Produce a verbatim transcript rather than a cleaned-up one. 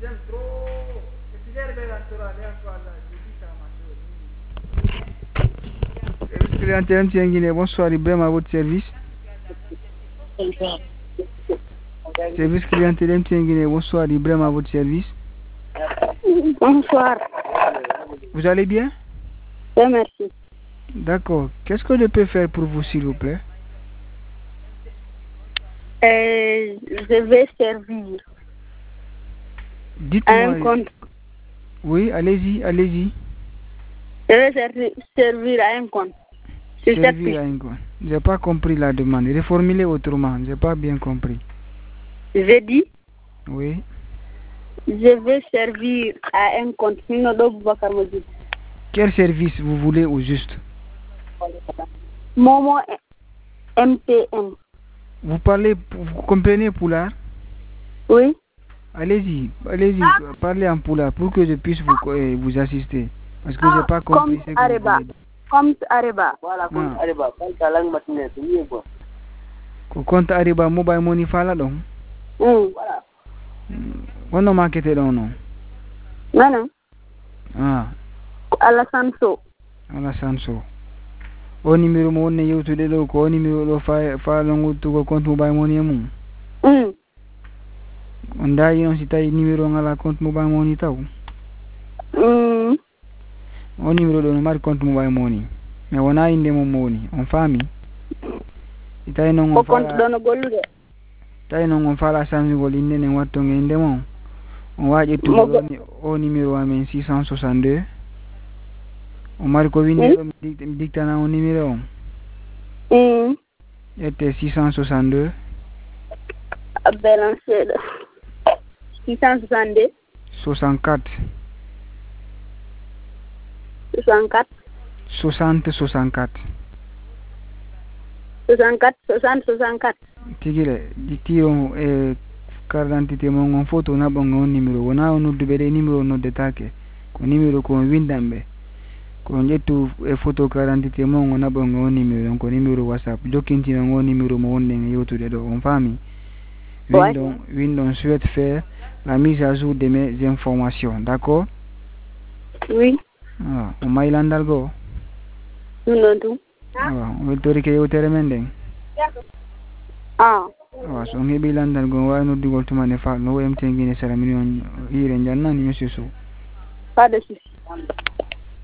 J'aime trop. Et puis l'herbe électorale, elle soit là. Je dis ça à ma soeur. Service clientèle M T N Guinée, bonsoir, Ibrahim à votre service. Service clientèle M T N Guinée, bonsoir, Ibrahim à votre service. Bonsoir. Vous allez bien? Oui, merci. D'accord. Qu'est-ce que je peux faire pour vous, s'il vous plaît? Euh, je vais servir. Dites-moi. Un compte. Oui, allez-y, allez-y. Je vais servir, servir à un compte. Servir à un compte. Je n'ai pas compris la demande. Reformulez autrement. Je n'ai pas bien compris. Je dis. Oui. Je vais servir à un compte. Quel service vous voulez au juste? Momo M T N. Vous parlez, vous comprenez Poulard? Oui. Allez-y, allez-y, parlez en Poulard pour que je puisse vous, euh, vous assister. Parce que je n'ai pas compris ce que vous avez dit. Compte Areba. Voilà, compte Areba. Compte Alang Matinée, c'est mieux quoi. Compte Areba mobile money fala donc. Voilà. On a marketé donc non? Non, non. Ah. Alassane Sow. Alassane Sow. O numéro mo wonne yewtude ɗo ko o numéro ɗo fa faalongotugo compte mobile money e mum. Mm. On dayi on si tawi numéro ngala compte mobile money taw. Mm. O numéro ɗo no mari compte mobile money. Mais wona inde mum mo woni on faami. Si tawi noon on compte ɗo no gollude. tawi noon on faala changugol inde nden wattonge inde mon on wawi ƴettugo o numéro amen six cent soixante-deux. On mari ko winde ɗo mi dictana o numéro on. Mm. ƴette six cent soixante-deux. Abbelan seeɗa. six cent soixante-deux. soixante-quatre. soixante-quatre. soixante soixante-quatre. soixante-quatre soixante soixante-quatre. Tigile tiro e carte d'identité mon on photo na bon on numéro wona on nodduɓe ɗe numéro noddetake ko numéro ko windanɓe ko ƴettu e photo carte d'identité mon on naɓon on numéro ko numéro whatsapp jokkintina on numéro mo wonɗen e yewtude ɗo on faami. Windon Windon souhaite faire la mise à jour de mes informations, d'accord? Oui. Ah, on m'a ilandal go. Non tout. Ah, on veut tori ke yewtere men den. Ah. Ah, so ngeɓi ilandal go wawi noddugol tuma ne fa no M T N Guinée Sara million hire jannani monsieur Sow. Pas de souci.